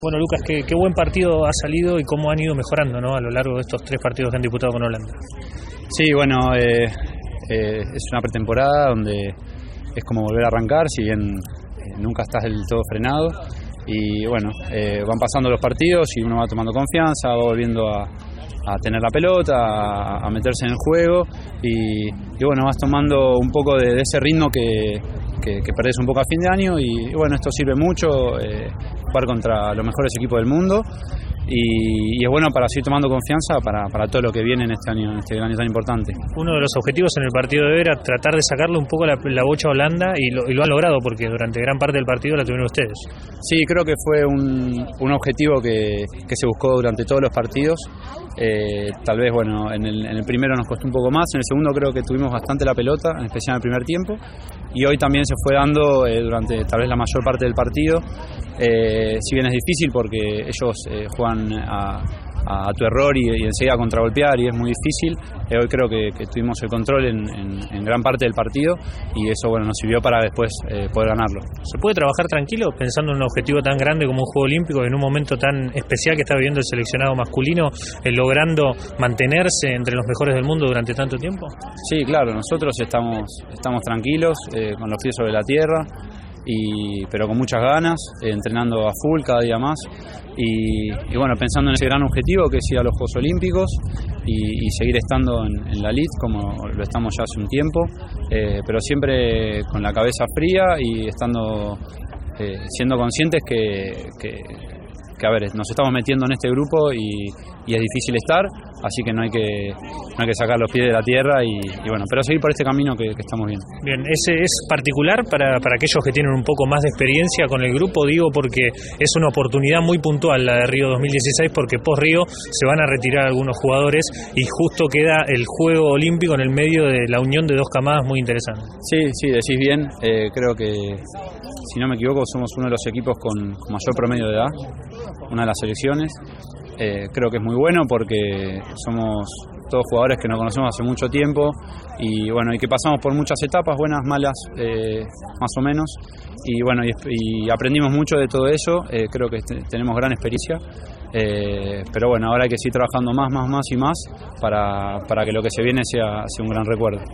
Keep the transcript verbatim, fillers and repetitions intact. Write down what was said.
Bueno, Lucas, qué, qué buen partido ha salido y cómo han ido mejorando, ¿no?, a lo largo de estos tres partidos que han disputado con Holanda. Sí, bueno, eh, eh, es una pretemporada donde es como volver a arrancar, si bien eh, nunca estás del todo frenado. Y bueno, eh, van pasando los partidos y uno va tomando confianza, va volviendo a, a tener la pelota, a, a meterse en el juego y, y bueno, vas tomando un poco de, de ese ritmo que, que, que perdés un poco a fin de año y, y bueno, esto sirve mucho, eh, jugar contra los mejores equipos del mundo y, y es bueno para seguir tomando confianza para, para todo lo que viene en este año, en este año tan importante. Uno de los objetivos en el partido de hoy era tratar de sacarle un poco la, la bocha a Holanda y lo, y lo han logrado porque durante gran parte del partido la tuvieron ustedes. Sí, creo que fue un, un objetivo que, que se buscó durante todos los partidos. Eh, tal vez, bueno, en el, en el primero nos costó un poco más, en el segundo creo que tuvimos bastante la pelota, en especial en el primer tiempo, y hoy también se fue dando eh, durante tal vez la mayor parte del partido. Eh, si bien es difícil porque ellos eh, juegan a, a, a tu error y, y enseguida a contragolpear y es muy difícil, eh, hoy creo que, que tuvimos el control en, en, en gran parte del partido y eso, bueno, nos sirvió para después eh, poder ganarlo. ¿Se puede trabajar tranquilo pensando en un objetivo tan grande como un Juego Olímpico en un momento tan especial que está viviendo el seleccionado masculino, eh, logrando mantenerse entre los mejores del mundo durante tanto tiempo? Sí, claro, nosotros estamos, estamos tranquilos, eh, con los pies sobre la tierra. Y, pero con muchas ganas, eh, entrenando a full cada día más y, y bueno, pensando en ese gran objetivo que es ir a los Juegos Olímpicos y, y seguir estando en, en la elite como lo estamos ya hace un tiempo, eh, pero siempre con la cabeza fría y estando eh, siendo conscientes que, que, que a ver, nos estamos metiendo en este grupo y, y es difícil estar, así que no hay que no hay que sacar los pies de la tierra y, y bueno, pero seguir por este camino que, que estamos viendo. Bien, ese es particular para, para aquellos que tienen un poco más de experiencia con el grupo, digo porque es una oportunidad muy puntual la de Río dos mil dieciséis, porque post Río se van a retirar algunos jugadores y justo queda el Juego Olímpico en el medio de la unión de dos camadas muy interesantes. Sí, sí, decís bien, eh, creo que si no me equivoco somos uno de los equipos con, con mayor promedio de edad, una de las selecciones. Eh, creo que es muy bueno porque somos todos jugadores que nos conocemos hace mucho tiempo y bueno, y que pasamos por muchas etapas, buenas, malas, eh, más o menos, y bueno, y, y aprendimos mucho de todo eso. Eh, creo que te, tenemos gran experiencia, eh, pero bueno, ahora hay que seguir trabajando más, más, más y más para, para que lo que se viene sea, sea un gran recuerdo.